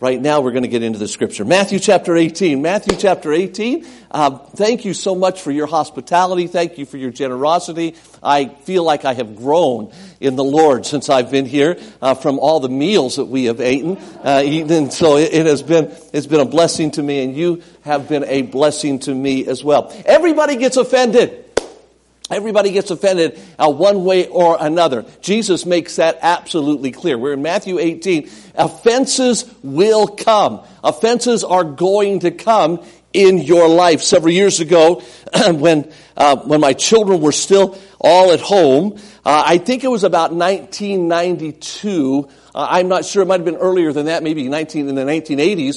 right now we're going to get into the scripture. Matthew chapter 18. Matthew chapter 18. Thank you so much for your hospitality. Thank you for your generosity. I feel like I have grown in the Lord since I've been here from all the meals that we have eaten. And so it's been a blessing to me, and you have been a blessing to me as well. Everybody gets offended. Everybody gets offended one way or another. Jesus makes that absolutely clear. We're in Matthew 18. Offenses will come. Offenses are going to come in your life. Several years ago, when my children were still all at home, I think it was about 1992. I'm not sure. It might have been earlier than that, maybe in the 1980s.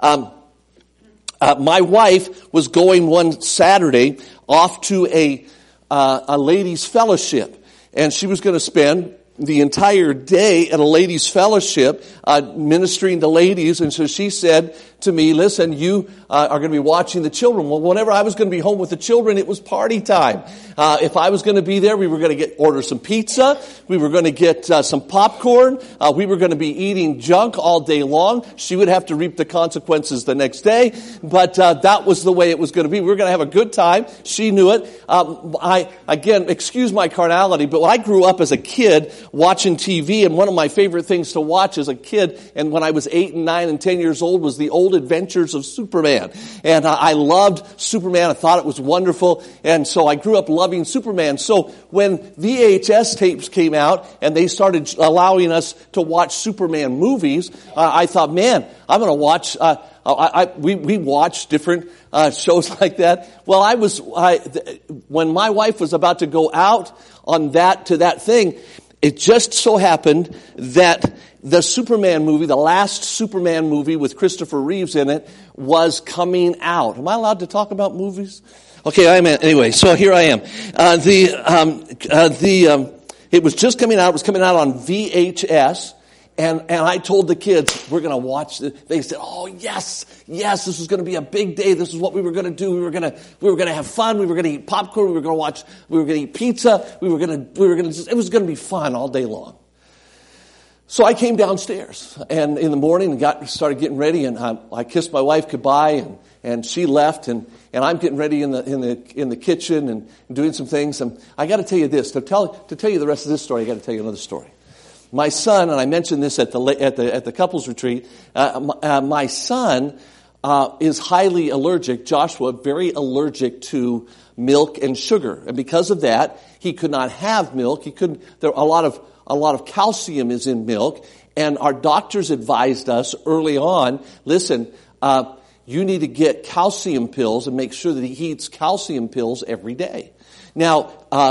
My wife was going one Saturday off to a ladies' fellowship, and she was going to spend the entire day at a ladies' fellowship ministering to ladies. And so she said to me, listen, you are going to be watching the children. Well, whenever I was going to be home with the children, it was party time. If I was going to be there, we were going to order some pizza. We were going to get some popcorn. We were going to be eating junk all day long. She would have to reap the consequences the next day. But that was the way it was going to be. We were going to have a good time. She knew it. Again, excuse my carnality, but I grew up as a kid watching TV, and one of my favorite things to watch as a kid, and when I was 8 and 9 and 10 years old, was the old adventures of Superman. And I loved Superman. I thought it was wonderful. And so I grew up loving Superman. So when VHS tapes came out and they started allowing us to watch Superman movies, I thought, man, I'm going to watch, we watched different shows like that. Well, when my wife was about to go out on to that thing, it just so happened that the Superman movie, the last Superman movie with Christopher Reeves in it, was coming out. Am I allowed to talk about movies? Okay, I am. Anyway, so here I am. It was just coming out. It was coming out on VHS. And I told the kids, we're going to watch this. They said, oh, yes, this was going to be a big day. This is what we were going to do. We were going to have fun. We were going to eat popcorn. We were going to eat pizza. It was going to be fun all day long. So I came downstairs, and in the morning started getting ready, and I kissed my wife goodbye, and she left, and I'm getting ready in the kitchen and doing some things. And I got to tell you this, to tell you the rest of this story, I got to tell you another story. My son, and I mentioned this at the couples retreat, my son is highly allergic, Joshua, very allergic to milk and sugar. And because of that, he could not have milk. A lot of calcium is in milk, and our doctors advised us early on, listen, you need to get calcium pills and make sure that he eats calcium pills every day. Now,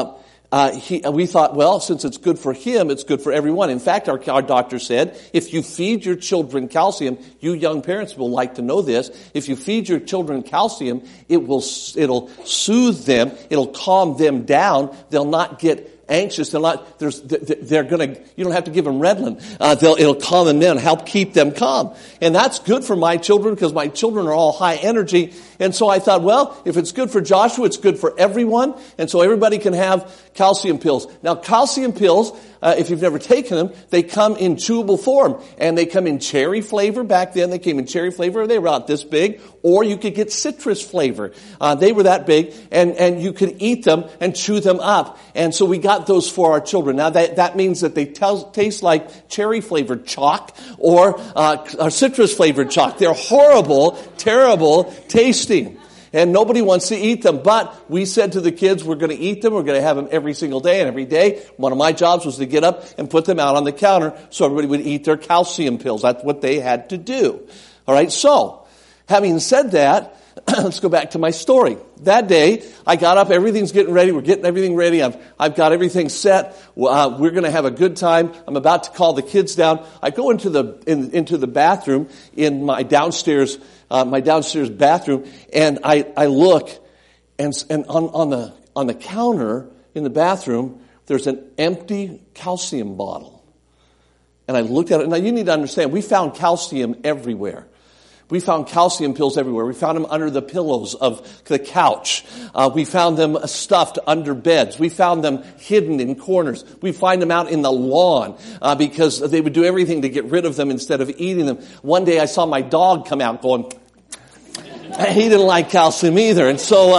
we thought, well, since it's good for him, it's good for everyone. In fact, our doctor said, if you feed your children calcium, you young parents will like to know this, if you feed your children calcium, it'll soothe them, it'll calm them down, they'll not get anxious, you don't have to give them Redland. It'll calm them down, help keep them calm. And that's good for my children because my children are all high energy. And so I thought, well, if it's good for Joshua, it's good for everyone. And so everybody can have calcium pills. Now, calcium pills, if you've never taken them, they come in chewable form. And they come in cherry flavor. Back then, they came in cherry flavor. They were about this big. Or you could get citrus flavor. They were that big. And you could eat them and chew them up. And so we got those for our children. Now, that means that they taste like cherry-flavored chalk or citrus-flavored chalk. They're horrible, terrible tasting. And nobody wants to eat them. But we said to the kids, we're going to eat them. We're going to have them every single day. And every day, one of my jobs was to get up and put them out on the counter so everybody would eat their calcium pills. That's what they had to do. All right, so having said that, let's go back to my story. That day, I got up, everything's getting ready, we're getting everything ready, I've got everything set, we're going to have a good time, I'm about to call the kids down. I go into the bathroom in my downstairs bathroom, and I look, and on the counter in the bathroom, there's an empty calcium bottle. And I looked at it, now you need to understand, we found calcium everywhere. We found calcium pills everywhere. We found them under the pillows of the couch. We found them stuffed under beds. We found them hidden in corners. We find them out in the lawn because they would do everything to get rid of them instead of eating them. One day I saw my dog come out going, he didn't like calcium either. And so,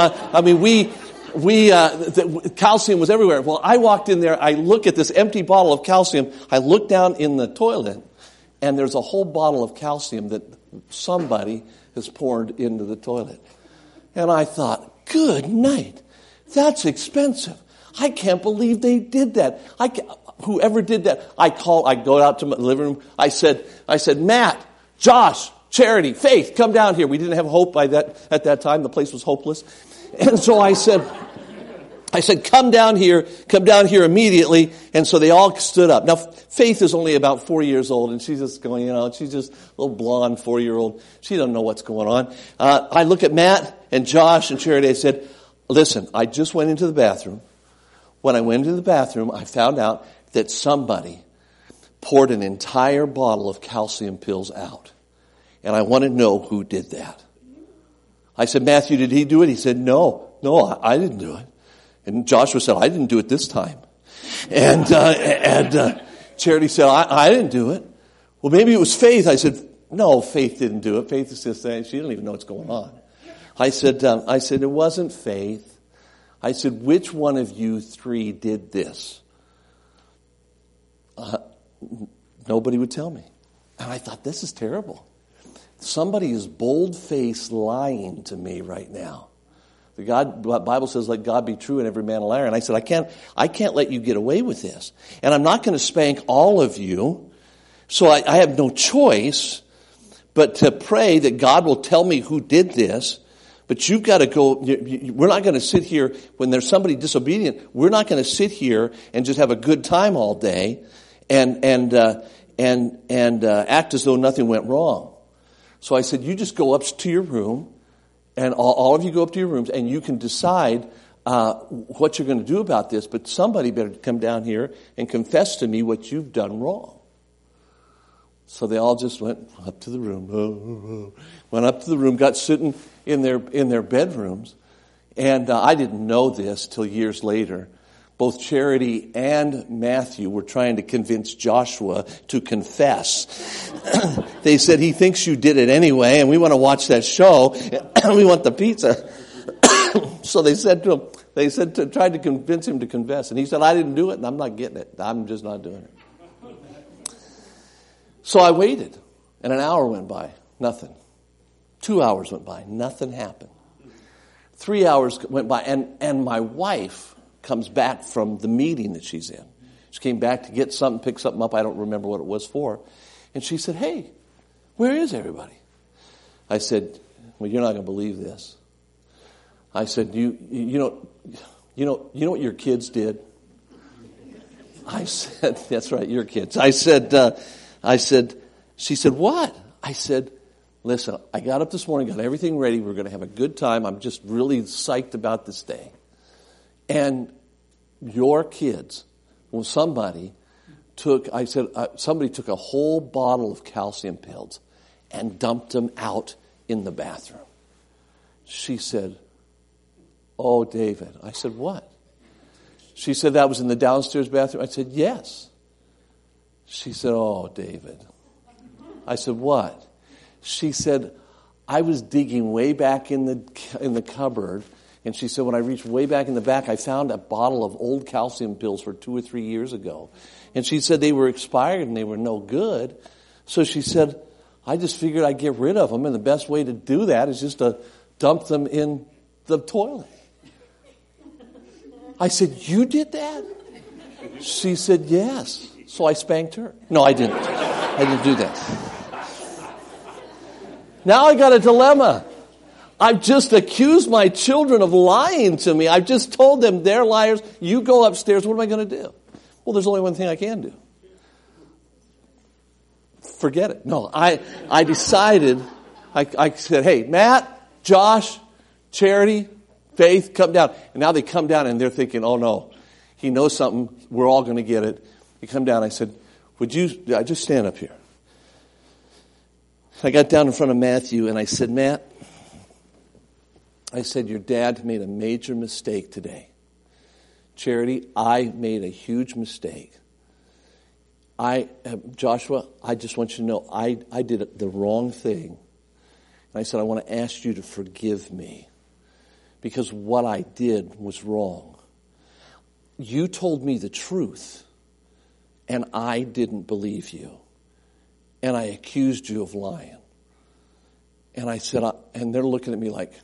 the calcium was everywhere. Well, I walked in there. I look at this empty bottle of calcium. I look down in the toilet, and there's a whole bottle of calcium that somebody has poured into the toilet. And I thought, good night. That's expensive. I can't believe they did that. Whoever did that, I go out to my living room. I said, Matt, Josh, Charity, Faith, come down here. We didn't have hope at that time. The place was hopeless. And so I said, come down here immediately. And so they all stood up. Now, Faith is only about 4 years old, and she's just going, she's just a little blonde 4-year-old. She doesn't know what's going on. I look at Matt and Josh and Charity. I said, listen, I just went into the bathroom. When I went into the bathroom, I found out that somebody poured an entire bottle of calcium pills out. And I want to know who did that. I said, Matthew, did he do it? He said, no, I didn't do it. And Joshua said, I didn't do it this time. And Charity said, I didn't do it. Well, maybe it was Faith. I said, no, Faith didn't do it. Faith is just saying, she didn't even know what's going on. I said, it wasn't Faith. I said, which one of you three did this? Nobody would tell me. And I thought, this is terrible. Somebody is bold-faced lying to me right now. The Bible says, let God be true and every man a liar. And I said, I can't let you get away with this. And I'm not going to spank all of you. So I have no choice but to pray that God will tell me who did this. But you've got to go. We're not going to sit here when there's somebody disobedient. We're not going to sit here and just have a good time all day and act as though nothing went wrong. So I said, you just go up to your room, and all of you go up to your rooms, and you can decide what you're going to do about this, but somebody better come down here and confess to me what you've done wrong. So they all just went up to the room, went up to the room, got sitting in their bedrooms, and I didn't know this till years later. Both Charity and Matthew were trying to convince Joshua to confess. They said, he thinks you did it anyway, and we want to watch that show, and we want the pizza. So they said to him, tried to convince him to confess. And he said, I didn't do it, and I'm not getting it. I'm just not doing it. So I waited, and an hour went by, nothing. 2 hours went by, nothing happened. 3 hours went by, and my wife comes back from the meeting that she's in. She came back to get something, pick something up. I don't remember what it was for. And she said, hey, where is everybody? I said, well, you're not going to believe this. I said, you know what your kids did? I said, that's right, your kids. I said, she said, what? I said, listen, I got up this morning, got everything ready. We're going to have a good time. I'm just really psyched about this day. And your kids, well, somebody took a whole bottle of calcium pills and dumped them out in the bathroom. She said, oh, David. I said, what? She said, that was in the downstairs bathroom. I said, yes. She said, oh, David. I said, what? She said, I was digging way back in the cupboard. And she said, when I reached way back in the back, I found a bottle of old calcium pills for 2 or 3 years ago. And she said they were expired and they were no good. So she said, I just figured I'd get rid of them. And the best way to do that is just to dump them in the toilet. I said, you did that? She said, yes. So I spanked her. No, I didn't. I didn't do that. Now I got a dilemma. I've just accused my children of lying to me. I've just told them they're liars. You go upstairs. What am I going to do? Well, there's only one thing I can do. Forget it. No, I decided, I said, hey, Matt, Josh, Charity, Faith, come down. And now they come down and they're thinking, oh no, he knows something. We're all going to get it. They come down. I said, I just stand up here. I got down in front of Matthew and I said, Matt, I said, your dad made a major mistake today. Charity, I made a huge mistake. Joshua, I just want you to know, I did the wrong thing. And I said, I want to ask you to forgive me because what I did was wrong. You told me the truth, and I didn't believe you. And I accused you of lying. And I said, and they're looking at me like,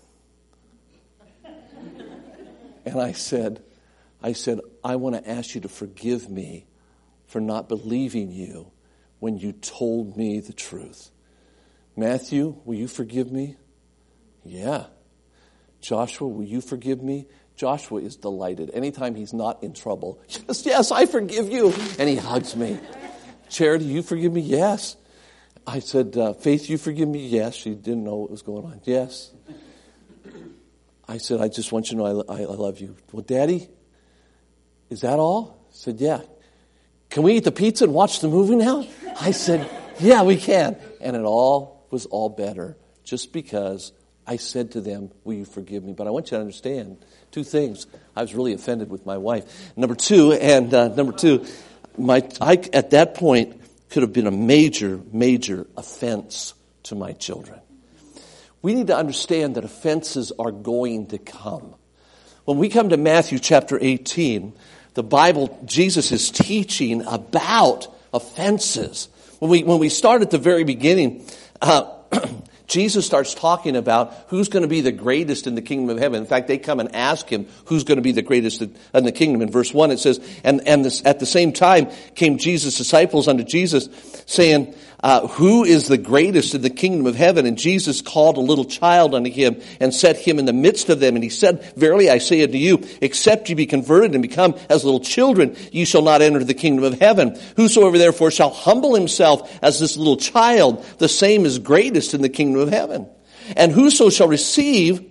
and I said, I want to ask you to forgive me for not believing you when you told me the truth. Matthew, will you forgive me? Yeah. Joshua, will you forgive me? Joshua is delighted. Anytime he's not in trouble, yes, I forgive you. And he hugs me. Charity, you forgive me? Yes. I said, Faith, you forgive me? Yes. She didn't know what was going on. Yes. I said, I just want you to know I love you. Well, Daddy, is that all? I said, yeah. Can we eat the pizza and watch the movie now? I said, yeah, we can. And it all was all better just because I said to them, will you forgive me? But I want you to understand two things. I was really offended with my wife. Number two, at that point could have been a major, major offense to my children. We need to understand that offenses are going to come. When we come to Matthew chapter 18, the Bible, Jesus is teaching about offenses. When we start at the very beginning, Jesus starts talking about who's going to be the greatest in the kingdom of heaven. In fact, they come and ask him who's going to be the greatest in the kingdom. In verse 1 it says, at the same time came Jesus' disciples unto Jesus, saying, who is the greatest in the kingdom of heaven? And Jesus called a little child unto him and set him in the midst of them. And he said, verily I say unto you, except ye be converted and become as little children, ye shall not enter the kingdom of heaven. Whosoever therefore shall humble himself as this little child, the same is greatest in the kingdom of heaven. And whoso shall receive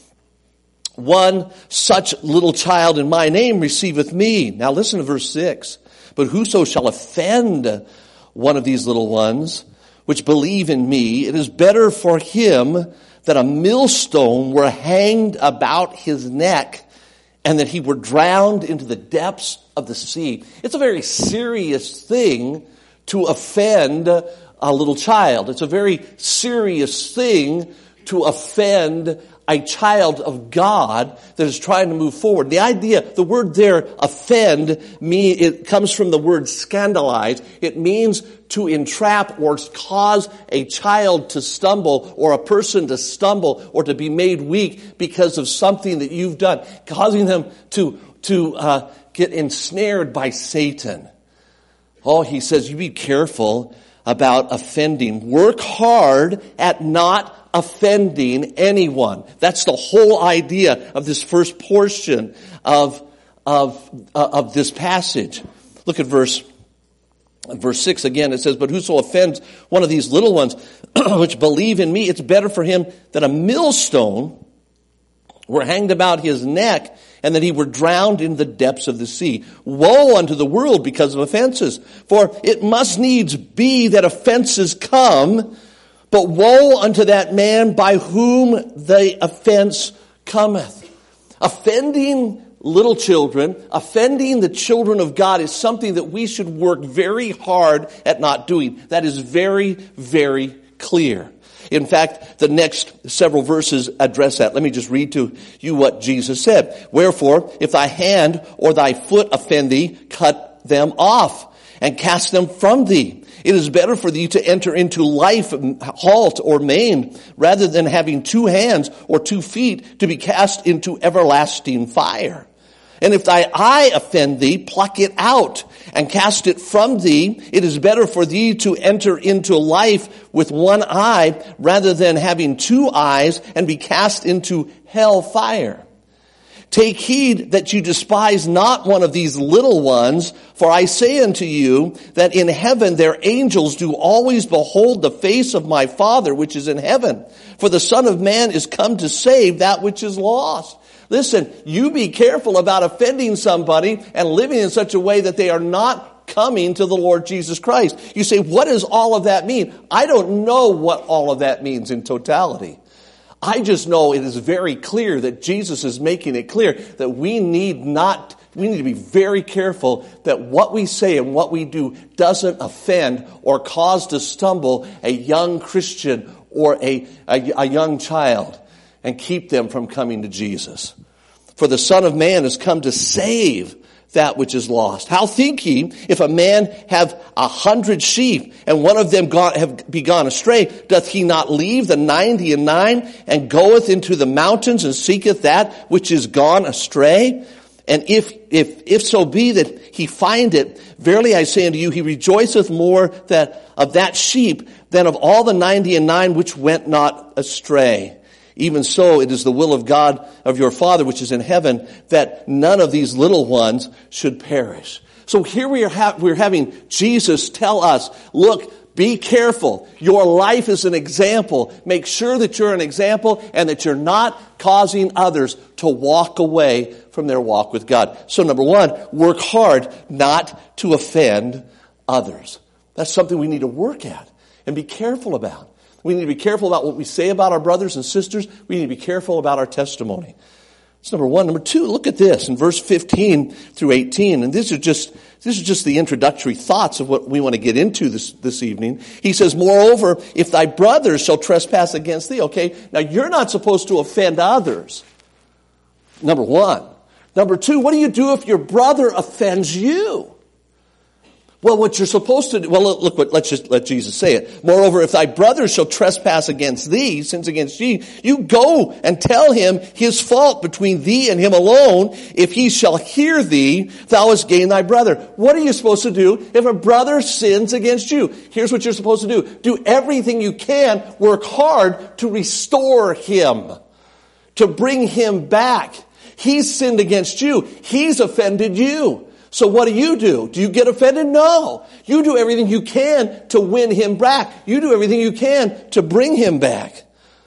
one such little child in my name receiveth me. Now listen to verse 6. But whoso shall offend one of these little ones, which believe in me, it is better for him that a millstone were hanged about his neck and that he were drowned into the depths of the sea. It's a very serious thing to offend a little child. It's a very serious thing to offend a child of God that is trying to move forward. The idea, the word there, offend, it comes from the word scandalize. It means to entrap or cause a child to stumble or a person to stumble or to be made weak because of something that you've done, causing them to get ensnared by Satan. Oh, he says, you be careful about offending. Work hard at not offending anyone. That's the whole idea of this first portion of this passage. Look at verse 6 again. It says, but whoso offends one of these little ones which believe in me, it's better for him that a millstone were hanged about his neck and that he were drowned in the depths of the sea. Woe unto the world because of offenses. For it must needs be that offenses come, but woe unto that man by whom the offense cometh. Offending little children, offending the children of God is something that we should work very hard at not doing. That is very, very clear. In fact, the next several verses address that. Let me just read to you what Jesus said. Wherefore, if thy hand or thy foot offend thee, cut them off and cast them from thee. It is better for thee to enter into life halt or maimed rather than having 2 hands or 2 feet to be cast into everlasting fire. And if thy eye offend thee, pluck it out and cast it from thee. It is better for thee to enter into life with 1 eye rather than having 2 eyes and be cast into hell fire. Take heed that you despise not one of these little ones, for I say unto you that in heaven their angels do always behold the face of my Father which is in heaven. For the Son of Man is come to save that which is lost. Listen, you be careful about offending somebody and living in such a way that they are not coming to the Lord Jesus Christ. You say, what does all of that mean? I don't know what all of that means in totality. I just know it is very clear that Jesus is making it clear that we need to be very careful that what we say and what we do doesn't offend or cause to stumble a young Christian or a young child and keep them from coming to Jesus. For the Son of Man has come to save that which is lost. How think ye, if a man have 100 sheep, and one of them be gone astray, doth he not leave the 99 and goeth into the mountains and seeketh that which is gone astray? And if so be that he find it, verily I say unto you, he rejoiceth more of that sheep than of all the 99 which went not astray. Even so, it is the will of God, of your Father which is in heaven, that none of these little ones should perish. So here we're having Jesus tell us, look, be careful. Your life is an example. Make sure that you're an example and that you're not causing others to walk away from their walk with God. So number one, work hard not to offend others. That's something we need to work at and be careful about. We need to be careful about what we say about our brothers and sisters. We need to be careful about our testimony. That's number one. Number two, look at this in verse 15 through 18. And this is just the introductory thoughts of what we want to get into this evening. He says, moreover, if thy brother shall trespass against thee. Okay, now you're not supposed to offend others. Number one. Number two, what do you do if your brother offends you? Well, what you're supposed to do, let Jesus say it. Moreover, if thy brother shall trespass against thee, sins against thee, you go and tell him his fault between thee and him alone. If he shall hear thee, thou hast gained thy brother. What are you supposed to do if a brother sins against you? Here's what you're supposed to do. Do everything you can. Work hard to restore him, to bring him back. He's sinned against you. He's offended you. So what do? Do you get offended? No. You do everything you can to win him back. You do everything you can to bring him back.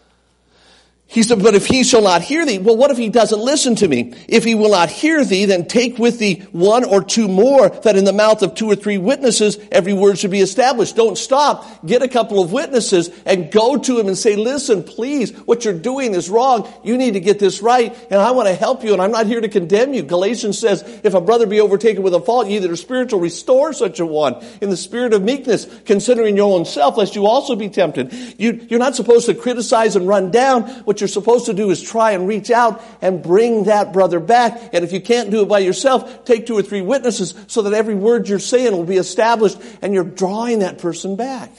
He said, but if he shall not hear thee, well, what if he doesn't listen to me? If he will not hear thee, then take with thee one or two more, that in the mouth of 2 or 3 witnesses every word should be established. Don't stop. Get a couple of witnesses and go to him and say, listen, please, what you're doing is wrong. You need to get this right, and I want to help you, and I'm not here to condemn you. Galatians says, if a brother be overtaken with a fault, ye that are spiritual, restore such a one in the spirit of meekness, considering your own self, lest you also be tempted. You're not supposed to criticize and run down. What you're supposed to do is try and reach out and bring that brother back. And if you can't do it by yourself, take 2 or 3 witnesses so that every word you're saying will be established and you're drawing that person back.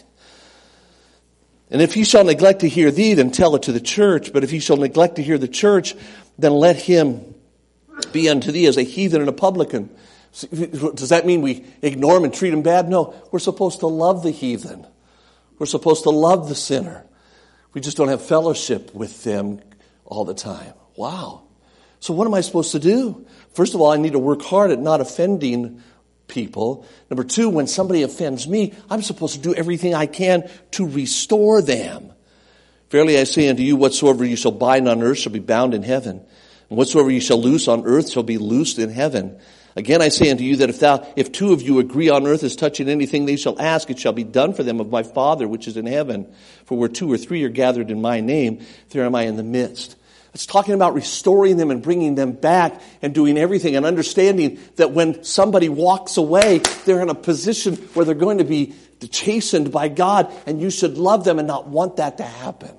And if he shall neglect to hear thee, then tell it to the church. But if he shall neglect to hear the church, then let him be unto thee as a heathen and a publican. Does that mean we ignore him and treat him bad? No, we're supposed to love the heathen. We're supposed to love the sinner. We just don't have fellowship with them all the time. Wow. So what am I supposed to do? First of all, I need to work hard at not offending people. Number 2, when somebody offends me, I'm supposed to do everything I can to restore them. Verily I say unto you, whatsoever you shall bind on earth shall be bound in heaven. And whatsoever you shall loose on earth shall be loosed in heaven. Again, I say unto you that if 2 of you agree on earth as touching anything they shall ask, it shall be done for them of my Father which is in heaven. For where 2 or 3 are gathered in my name, there am I in the midst. It's talking about restoring them and bringing them back and doing everything and understanding that when somebody walks away, they're in a position where they're going to be chastened by God, and you should love them and not want that to happen.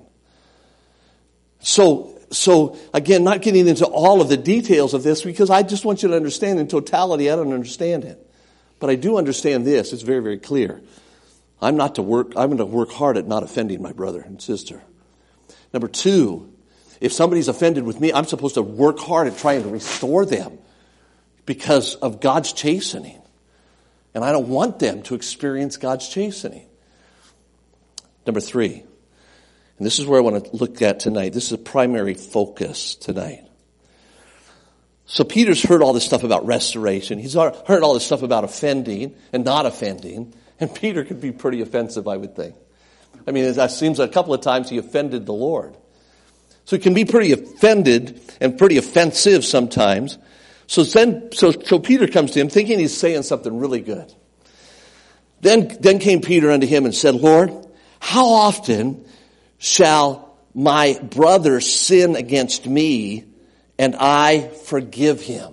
So again, not getting into all of the details of this, because I just want you to understand in totality, I don't understand it. But I do understand this. It's very, very clear. I'm going to work hard at not offending my brother and sister. Number 2, if somebody's offended with me, I'm supposed to work hard at trying to restore them because of God's chastening. And I don't want them to experience God's chastening. Number 3. And this is where I want to look at tonight. This is a primary focus tonight. So Peter's heard all this stuff about restoration. He's heard all this stuff about offending and not offending. And Peter could be pretty offensive, I would think. I mean, it seems a couple of times he offended the Lord. So he can be pretty offended and pretty offensive sometimes. So Peter comes to him thinking he's saying something really good. Then came Peter unto him and said, Lord, how often shall my brother sin against me and I forgive him?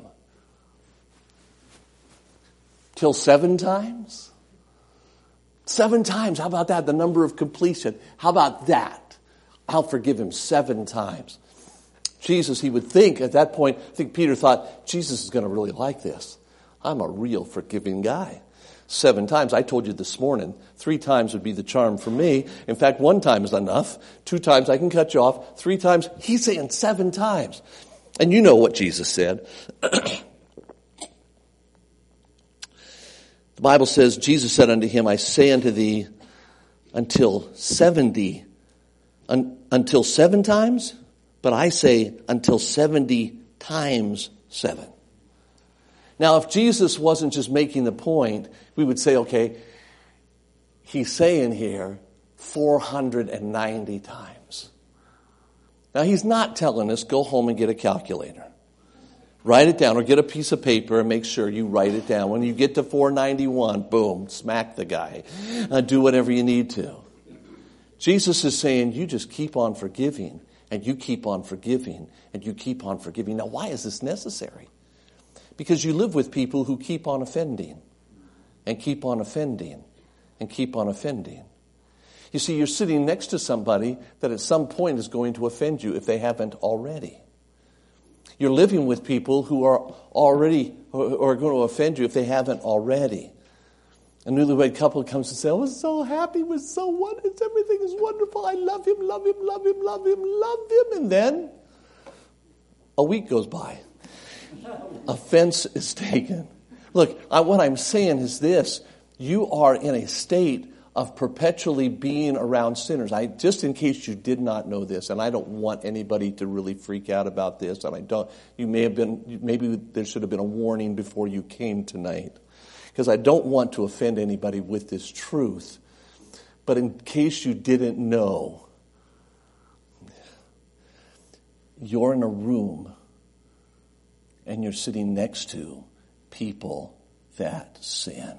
Till 7 times? 7 times. How about that? The number of completion. How about that? I'll forgive him 7 times. Jesus, he would think at that point, I think Peter thought, Jesus is going to really like this. I'm a real forgiving guy. 7 times. I told you this morning, 3 times would be the charm for me. In fact, 1 time is enough. 2 times I can cut you off. 3 times, he's saying 7 times. And you know what Jesus said. The Bible says, Jesus said unto him, I say unto thee, until 7 times, but I say until 70 times 7. Now, if Jesus wasn't just making the point, we would say, okay, he's saying here 490 times. Now, he's not telling us, go home and get a calculator. Write it down or get a piece of paper and make sure you write it down. When you get to 491, boom, smack the guy. Do whatever you need to. Jesus is saying, you just keep on forgiving, and you keep on forgiving, and you keep on forgiving. Now, why is this necessary? Because you live with people who keep on offending, and keep on offending, and keep on offending. You see, you're sitting next to somebody that at some point is going to offend you if they haven't already. You're living with people who are going to offend you if they haven't already. A newlywed couple comes and says, I was so happy, everything is wonderful. I love him, love him, love him, love him, love him. And then a week goes by. Offense is taken. Look, what I'm saying is this. You are in a state of perpetually being around sinners. Just in case you did not know this, and I don't want anybody to really freak out about this, and maybe there should have been a warning before you came tonight, because I don't want to offend anybody with this truth. But in case you didn't know, you're in a room and you're sitting next to people that sin.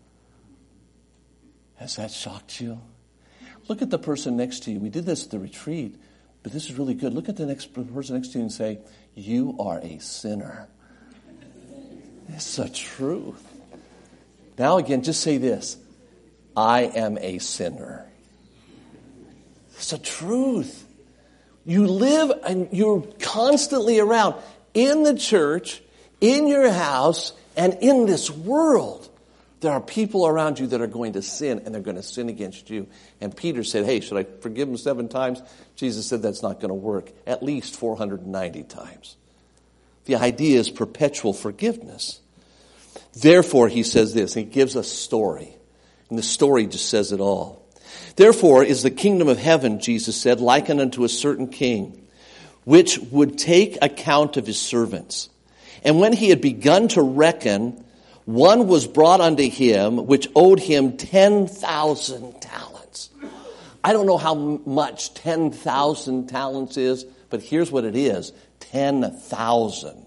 Has that shocked you? Look at the person next to you. We did this at the retreat, but this is really good. Look at the person next to you and say, you are a sinner. It's the truth. Now again, just say this. I am a sinner. It's the truth. You live and you're constantly around in the church, in your house, and in this world. There are people around you that are going to sin, and they're going to sin against you. And Peter said, hey, should I forgive them 7 times? Jesus said that's not going to work. At least 490 times. The idea is perpetual forgiveness. Therefore, he says this, and he gives a story. And the story just says it all. Therefore is the kingdom of heaven, Jesus said, likened unto a certain king, which would take account of his servants. And when he had begun to reckon, one was brought unto him, which owed him 10,000 talents. I don't know how much 10,000 talents is, but here's what it is. 10,000.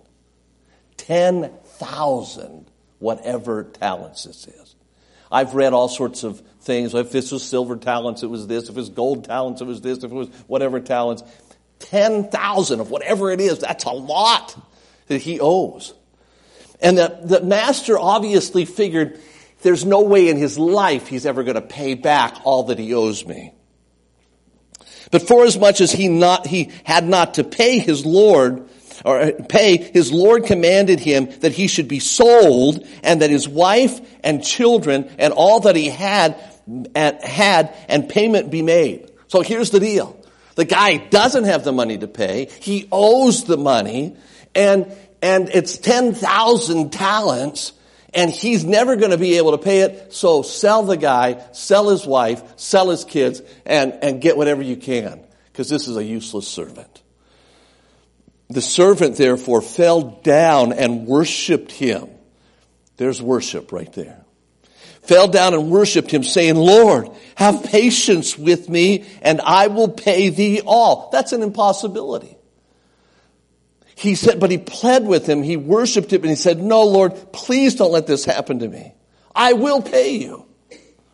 10,000, whatever talents this is. I've read all sorts of things. If this was silver talents, it was this. If it was gold talents, it was this. If it was whatever talents. 10,000 of whatever it is, that's a lot that he owes. And the master obviously figured there's no way in his life he's ever going to pay back all that he owes me. But forasmuch as he had not to pay his Lord, his Lord commanded him that he should be sold, and that his wife and children and all that he had and payment be made. So here's the deal. The guy doesn't have the money to pay. He owes the money, and it's 10,000 talents, and he's never going to be able to pay it. So sell the guy, sell his wife, sell his kids, and get whatever you can, because this is a useless servant. The servant therefore fell down and worshiped him. There's worship right there. Fell down and worshiped him, saying, Lord, have patience with me, and I will pay thee all. That's an impossibility. He said, but he pled with him, he worshiped him, and he said, no, Lord, please don't let this happen to me. I will pay you.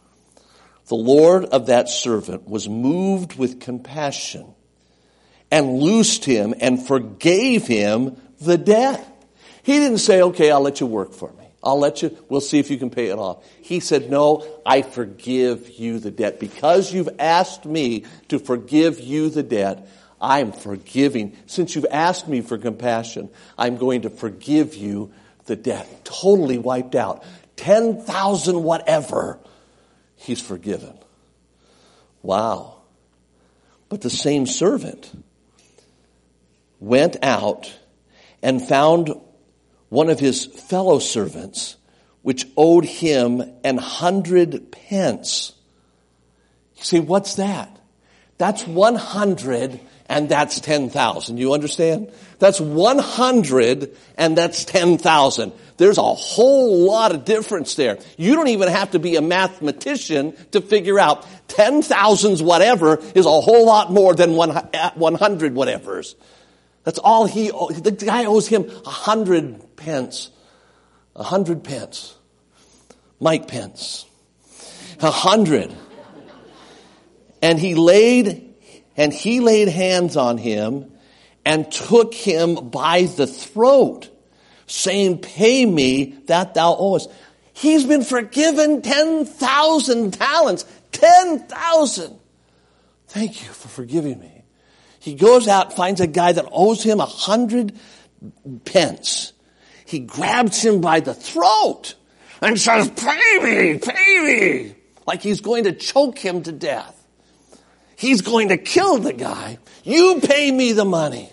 The Lord of that servant was moved with compassion and loosed him and forgave him the debt. He didn't say, okay, I'll let you work for me. We'll see if you can pay it off. He said, no, I forgive you the debt. Because you've asked me to forgive you the debt, I am forgiving. Since you've asked me for compassion, I'm going to forgive you the debt. Totally wiped out. 10,000 whatever. He's forgiven. Wow. But the same servant went out and found one of his fellow servants, which owed him 100 pence. You say, what's that? That's 100 and that's 10,000. You understand? That's 100 and that's 10,000. There's a whole lot of difference there. You don't even have to be a mathematician to figure out 10,000's whatever is a whole lot more than 100 whatevers. That's all the guy owes him 100 pence. 100 pence. Mike Pence. 100. And he laid hands on him and took him by the throat, saying, pay me that thou owest. He's been forgiven 10,000 talents. 10,000. Thank you for forgiving me. He goes out, finds a guy that owes him 100 pence. He grabs him by the throat and says, pay me, like he's going to choke him to death. He's going to kill the guy. You pay me the money.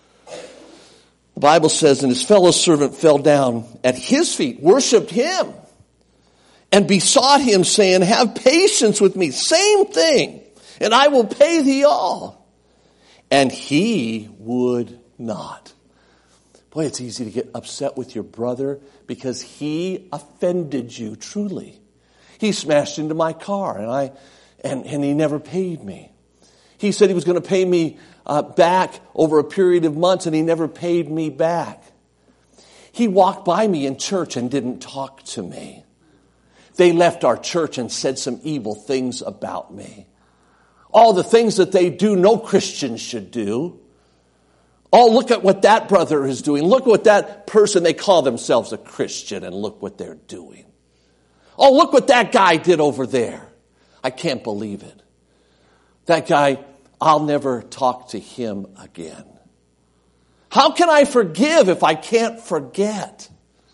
The Bible says, and his fellow servant fell down at his feet, worshiped him, and besought him, saying, have patience with me, same thing, and I will pay thee all. And he would not. Boy, it's easy to get upset with your brother because he offended you truly. He smashed into my car and he never paid me. He said he was going to pay me back over a period of months and he never paid me back. He walked by me in church and didn't talk to me. They left our church and said some evil things about me. All the things that they do, no Christian should do. Oh, look at what that brother is doing. Look what that person, they call themselves a Christian, and look what they're doing. Oh, look what that guy did over there. I can't believe it. That guy, I'll never talk to him again. How can I forgive if I can't forget?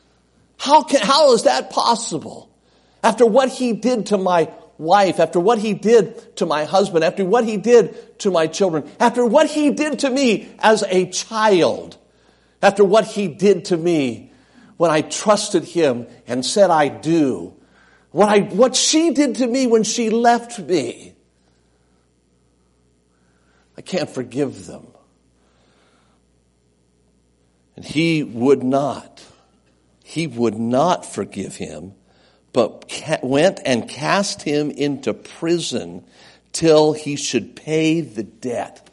How is that possible? After what he did to my wife, after what he did to my husband, after what he did to my children, after what he did to me as a child, after what he did to me when I trusted him and said I do, what she did to me when she left me, I can't forgive them. And he would not forgive him, but went and cast him into prison till he should pay the debt.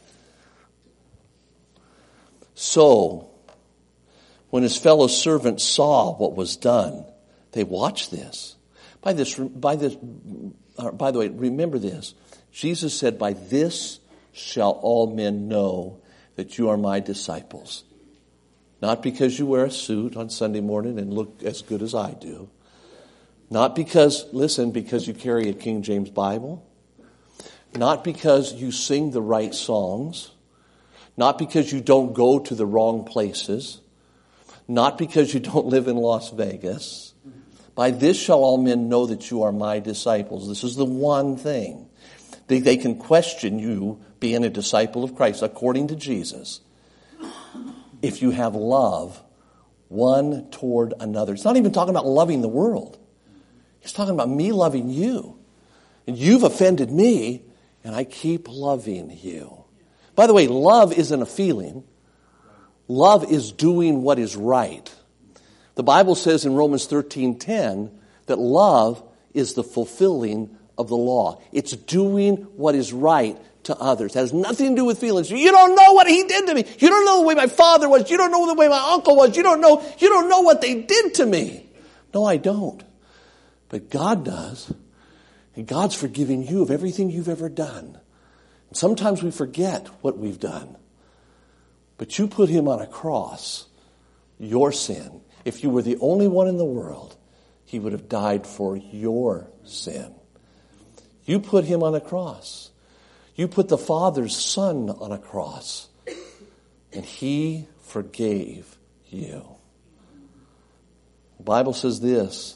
So, when his fellow servants saw what was done, they watched this. By the way, remember this. Jesus said, by this shall all men know that you are my disciples. Not because you wear a suit on Sunday morning and look as good as I do. Not because you carry a King James Bible. Not because you sing the right songs. Not because you don't go to the wrong places. Not because you don't live in Las Vegas. By this shall all men know that you are my disciples. This is the one thing. They can question you being a disciple of Christ, according to Jesus, if you have love one toward another. It's not even talking about loving the world. He's talking about me loving you. And you've offended me, and I keep loving you. By the way, love isn't a feeling. Love is doing what is right. The Bible says in Romans 13:10 that love is the fulfilling of the law. It's doing what is right to others. It has nothing to do with feelings. You don't know what he did to me. You don't know the way my father was. You don't know the way my uncle was. You don't know what they did to me. No, I don't. But God does. And God's forgiving you of everything you've ever done. And sometimes we forget what we've done. But you put him on a cross, your sin. If you were the only one in the world, he would have died for your sin. You put him on a cross. You put the Father's Son on a cross. And he forgave you. The Bible says this.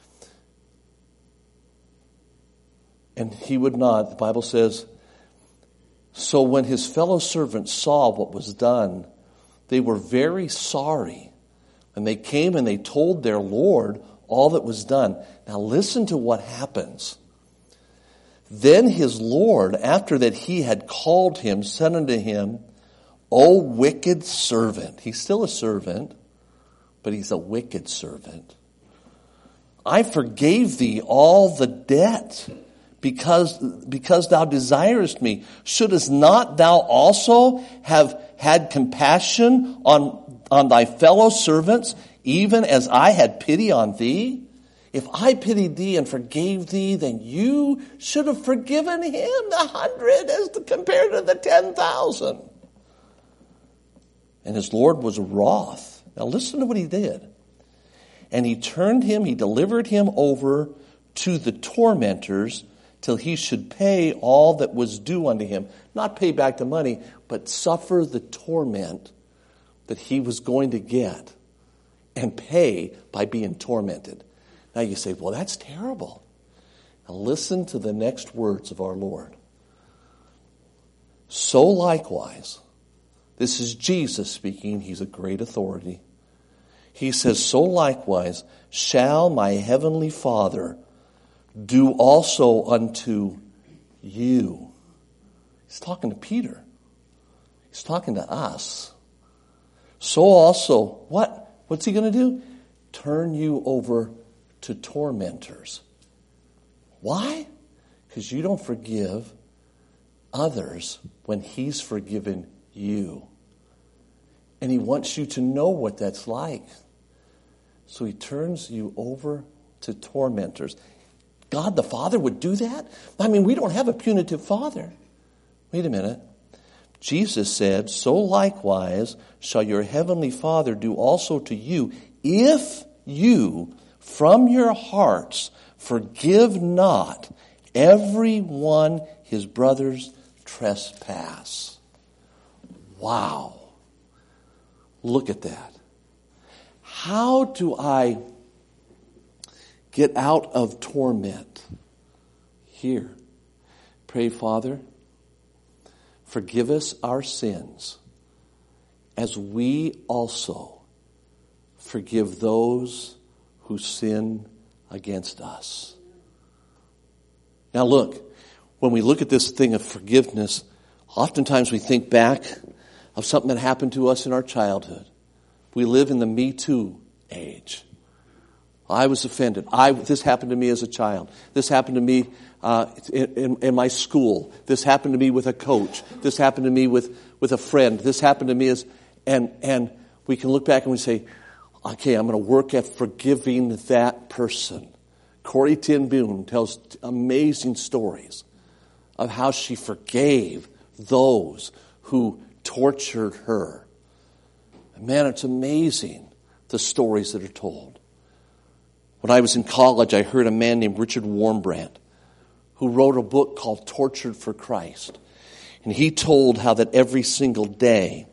And he would not, the Bible says, so when his fellow servants saw what was done, they were very sorry. And they came and they told their Lord all that was done. Now listen to what happens. Then his Lord, after that he had called him, said unto him, O wicked servant. He's still a servant, but he's a wicked servant. I forgave thee all the debt because thou desirest me. Shouldest not thou also have had compassion on thy fellow servants, even as I had pity on thee? If I pitied thee and forgave thee, then you should have forgiven him the 100 as compared to the 10,000. And his Lord was wroth. Now listen to what he did. And he delivered him over to the tormentors till he should pay all that was due unto him. Not pay back the money, but suffer the torment that he was going to get and pay by being tormented. Now you say, well, that's terrible. Now listen to the next words of our Lord. So likewise, this is Jesus speaking. He's a great authority. He says, so likewise shall my heavenly Father do also unto you. He's talking to Peter. He's talking to us. So also, what's he going to do? Turn you over to tormentors. Why? Because you don't forgive others when he's forgiven you. And he wants you to know what that's like. So he turns you over to tormentors. God the Father would do that? I mean, we don't have a punitive Father. Wait a minute. Jesus said, so likewise shall your heavenly Father do also to you, if you from your hearts forgive not every one his brother's trespass. Wow. Look at that. How do I get out of torment? Here. Pray, Father, forgive us our sins as we also forgive those who sin against us. Now look, when we look at this thing of forgiveness, oftentimes we think back of something that happened to us in our childhood. We live in the Me Too age. I was offended. This happened to me as a child. This happened to me in my school. This happened to me with a coach. This happened to me with a friend. This happened to me and we can look back and we say, okay, I'm going to work at forgiving that person. Corrie ten Boom tells amazing stories of how she forgave those who tortured her. Man, it's amazing, the stories that are told. When I was in college, I heard a man named Richard Wurmbrand who wrote a book called Tortured for Christ. And he told how that every single day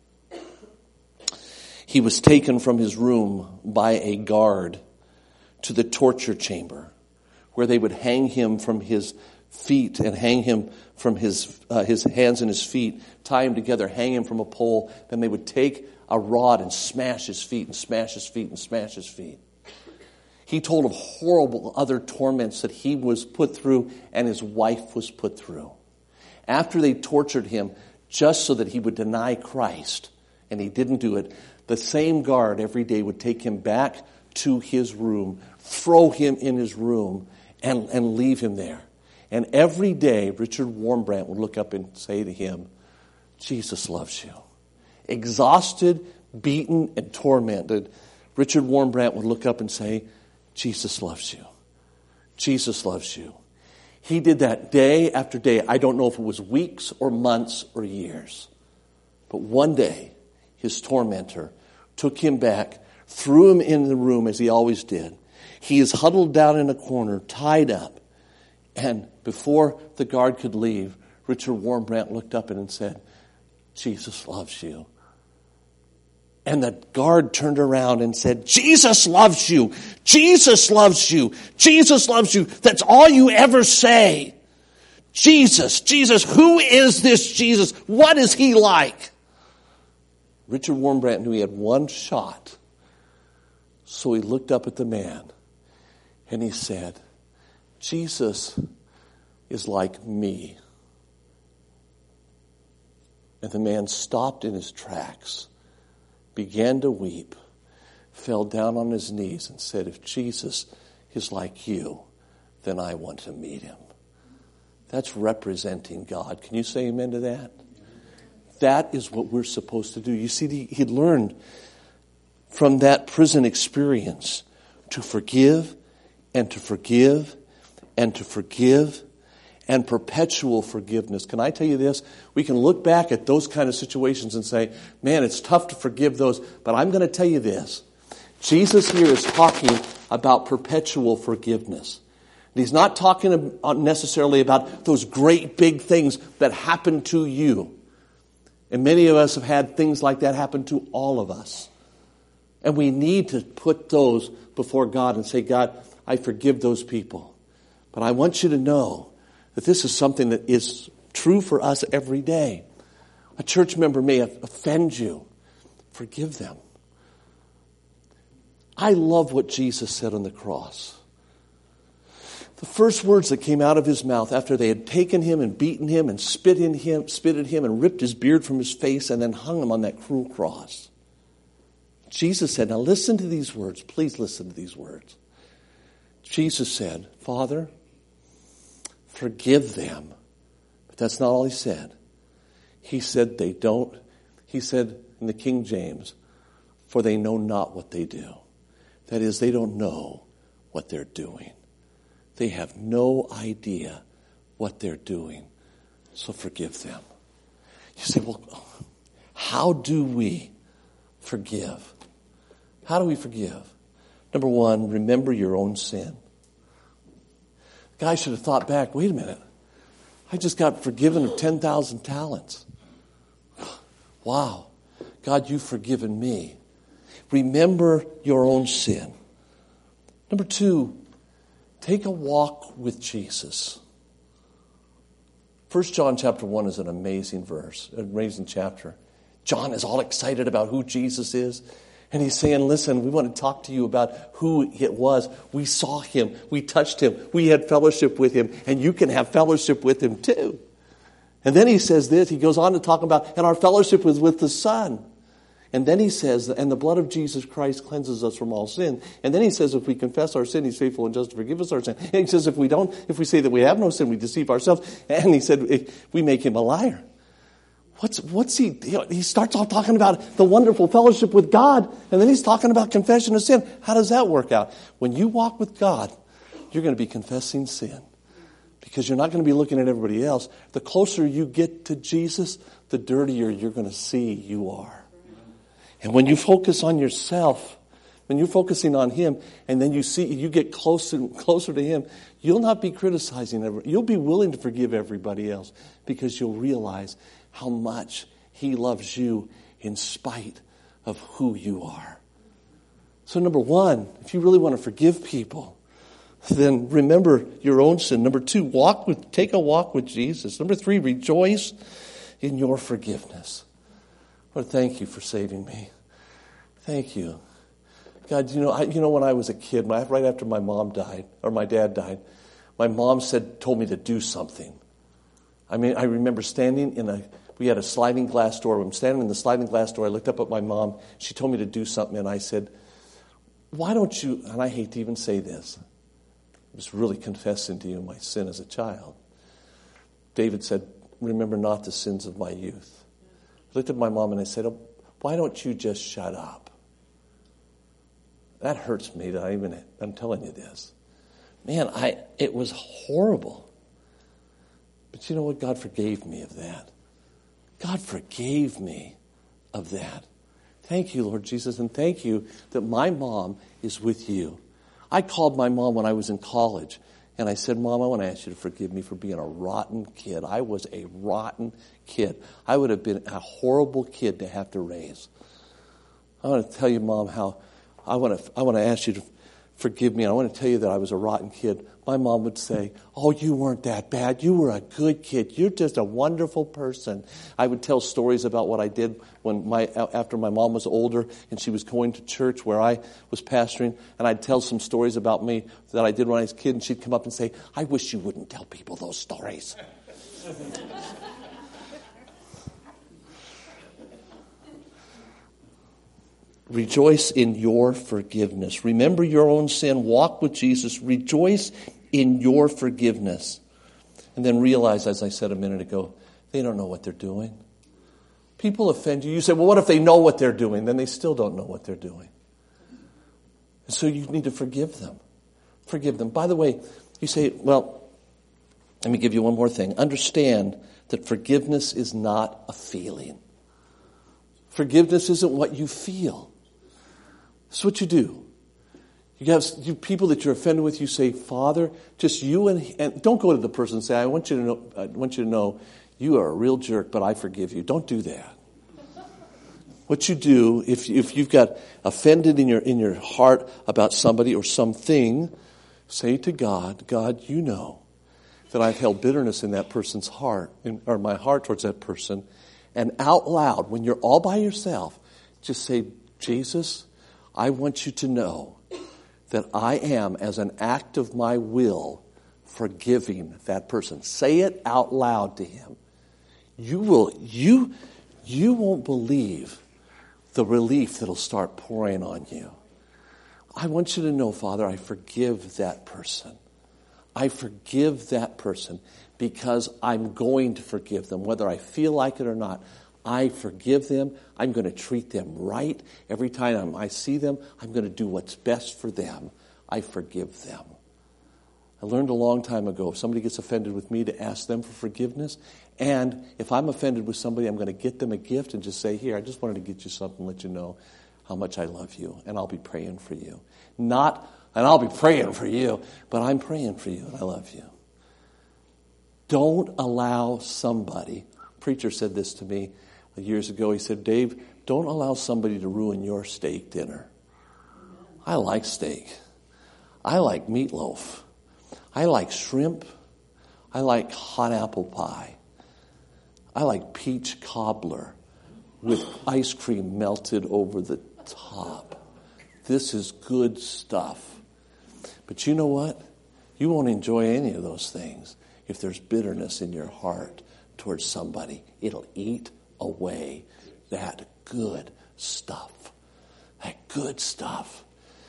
he was taken from his room by a guard to the torture chamber where they would hang him from his feet and hang him from his hands and his feet, tie him together, hang him from a pole. Then they would take a rod and smash his feet and smash his feet and smash his feet. He told of horrible other torments that he was put through and his wife was put through. After they tortured him just so that he would deny Christ, and he didn't do it, the same guard every day would take him back to his room, throw him in his room, and leave him there. And every day, Richard Wurmbrand would look up and say to him, Jesus loves you. Exhausted, beaten, and tormented, Richard Wurmbrand would look up and say, Jesus loves you. Jesus loves you. He did that day after day. I don't know if it was weeks or months or years. But one day, his tormentor took him back, threw him in the room as he always did. He is huddled down in a corner, tied up. And before the guard could leave, Richard Wurmbrand looked up and said, Jesus loves you. And the guard turned around and said, Jesus loves you. Jesus loves you. Jesus loves you. That's all you ever say. Jesus, Jesus, who is this Jesus? What is he like? Richard Wurmbrand knew he had one shot. So he looked up at the man and he said, Jesus is like me. And the man stopped in his tracks, began to weep, fell down on his knees and said, if Jesus is like you, then I want to meet him. That's representing God. Can you say amen to that? That is what we're supposed to do. You see, he learned from that prison experience to forgive and to forgive and to forgive and perpetual forgiveness. Can I tell you this? We can look back at those kind of situations and say, man, it's tough to forgive those. But I'm going to tell you this. Jesus here is talking about perpetual forgiveness. And he's not talking necessarily about those great big things that happen to you. And many of us have had things like that happen to all of us. And we need to put those before God and say, God, I forgive those people. But I want you to know that this is something that is true for us every day. A church member may offend you. Forgive them. I love what Jesus said on the cross. The first words that came out of his mouth after they had taken him and beaten him and spit at him and ripped his beard from his face and then hung him on that cruel cross. Jesus said, now listen to these words. Please listen to these words. Jesus said, Father, forgive them. But that's not all he said. He said he said in the King James, for they know not what they do. That is, they don't know what they're doing. They have no idea what they're doing. So forgive them. You say, well, how do we forgive? How do we forgive? Number one, remember your own sin. The guy should have thought back, wait a minute. I just got forgiven of 10,000 talents. Wow. God, you've forgiven me. Remember your own sin. Number two, take a walk with Jesus. 1 John chapter 1 is an amazing verse, an amazing chapter. John is all excited about who Jesus is. And he's saying, listen, we want to talk to you about who it was. We saw him. We touched him. We had fellowship with him. And you can have fellowship with him too. And then he says this. He goes on to talk about, and our fellowship was with the Son. And then he says, and the blood of Jesus Christ cleanses us from all sin. And then he says, if we confess our sin, he's faithful and just to forgive us our sin. And he says, if we say that we have no sin, we deceive ourselves. And he said, we make him a liar. What's he, he starts off talking about the wonderful fellowship with God, and then he's talking about confession of sin. How does that work out? When you walk with God, you're going to be confessing sin. Because you're not going to be looking at everybody else. The closer you get to Jesus, the dirtier you're going to see you are. And when you focus on yourself, when you're focusing on him, and then you get closer to him, you'll not be criticizing everybody. You'll be willing to forgive everybody else because you'll realize how much he loves you in spite of who you are. So number one, if you really want to forgive people, then remember your own sin. Number two, take a walk with Jesus. Number three, rejoice in your forgiveness. Lord, thank you for saving me. Thank you. God, when I was a kid, right after my mom died, or my dad died, my mom told me to do something. I remember we had a sliding glass door. I'm standing in the sliding glass door. I looked up at my mom. She told me to do something, and I said, why don't you, and I hate to even say this, I was really confessing to you my sin as a child. David said, remember not the sins of my youth. I looked at my mom and I said, why don't you just shut up? That hurts me I'm telling you this. Man, it was horrible. But you know what? God forgave me of that. God forgave me of that. Thank you, Lord Jesus, and thank you that my mom is with you. I called my mom when I was in college, and I said, Mom, I want to ask you to forgive me for being a rotten kid. I was a rotten kid. I would have been a horrible kid to have to raise. I want to tell you, Mom, how I want to ask you to forgive me. I want to tell you that I was a rotten kid. My mom would say, oh, you weren't that bad. You were a good kid. You're just a wonderful person. I would tell stories about what I did after my mom was older and she was going to church where I was pastoring. And I'd tell some stories about me that I did when I was a kid. And she'd come up and say, I wish you wouldn't tell people those stories. Rejoice in your forgiveness. Remember your own sin. Walk with Jesus. Rejoice in your forgiveness. And then realize, as I said a minute ago, they don't know what they're doing. People offend you. You say, well, what if they know what they're doing? Then they still don't know what they're doing. And so you need to forgive them. Forgive them. By the way, you say, well, let me give you one more thing. Understand that forgiveness is not a feeling. Forgiveness isn't what you feel. It's what you do. You have people that you're offended with. You say, Father, just you and don't go to the person and say, I want you to know you are a real jerk, but I forgive you. Don't do that. What you do, if you've got offended in your heart about somebody or something, say to God, God, you know that I've held bitterness in that person's heart, or my heart towards that person, and out loud, when you're all by yourself, just say, Jesus, I want you to know that I am, as an act of my will, forgiving that person. Say it out loud to him. You won't believe the relief that'll start pouring on you. I want you to know, Father, I forgive that person. I forgive that person because I'm going to forgive them, whether I feel like it or not. I forgive them. I'm going to treat them right. Every time I see them, I'm going to do what's best for them. I forgive them. I learned a long time ago, if somebody gets offended with me, to ask them for forgiveness. And if I'm offended with somebody, I'm going to get them a gift and just say, here, I just wanted to get you something, let you know how much I love you, and I'll be praying for you. And I'll be praying for you, but I'm praying for you, and I love you. Don't allow somebody, a preacher said this to me years ago, he said, Dave, don't allow somebody to ruin your steak dinner. I like steak. I like meatloaf. I like shrimp. I like hot apple pie. I like peach cobbler with ice cream melted over the top. This is good stuff. But you know what? You won't enjoy any of those things if there's bitterness in your heart towards somebody. It'll eat away that good stuff. That good stuff.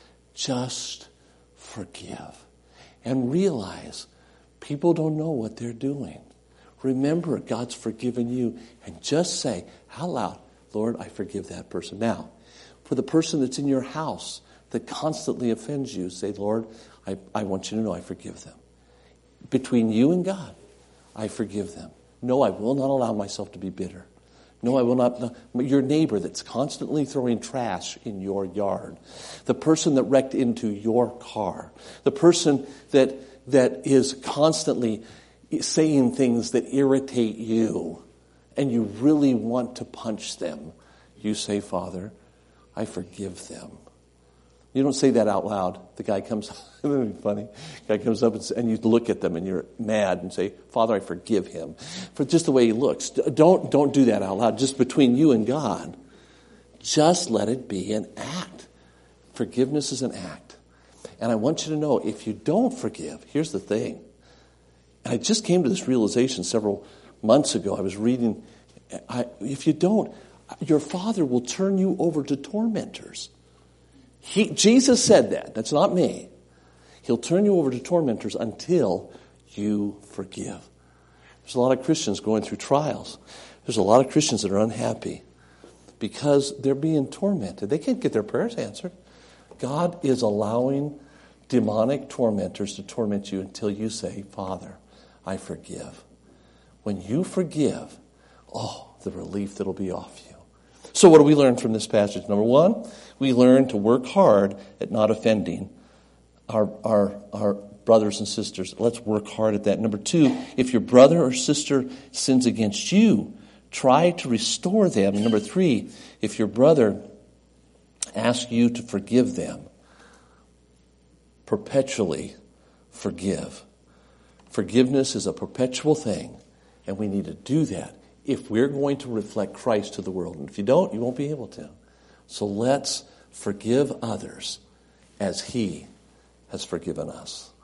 Just forgive. And realize people don't know what they're doing. Remember, God's forgiven you. And just say out loud, Lord, I forgive that person. Now, for the person that's in your house that constantly offends you, say, Lord, I want you to know I forgive them. Between you and God, I forgive them. No, I will not allow myself to be bitter. No, I will not. Your neighbor that's constantly throwing trash in your yard. The person that wrecked into your car. The person that is constantly saying things that irritate you and you really want to punch them. You say, Father, I forgive them. You don't say that out loud. The guy comes, isn't it funny? The guy comes up and you look at them and you're mad and say, Father, I forgive him. For just the way he looks. Don't do that out loud. Just between you and God. Just let it be an act. Forgiveness is an act. And I want you to know, if you don't forgive, here's the thing. And I just came to this realization several months ago. I was reading, if you don't, your Father will turn you over to tormentors. Jesus said that. That's not me. He'll turn you over to tormentors until you forgive. There's a lot of Christians going through trials. There's a lot of Christians that are unhappy because they're being tormented. They can't get their prayers answered. God is allowing demonic tormentors to torment you until you say, Father, I forgive. When you forgive, the relief that'll be off you. So what do we learn from this passage? Number one, we learn to work hard at not offending our brothers and sisters. Let's work hard at that. Number two, if your brother or sister sins against you, try to restore them. And number three, if your brother asks you to forgive them, perpetually forgive. Forgiveness is a perpetual thing, and we need to do that if we're going to reflect Christ to the world. And if you don't, you won't be able to. So let's forgive others as He has forgiven us.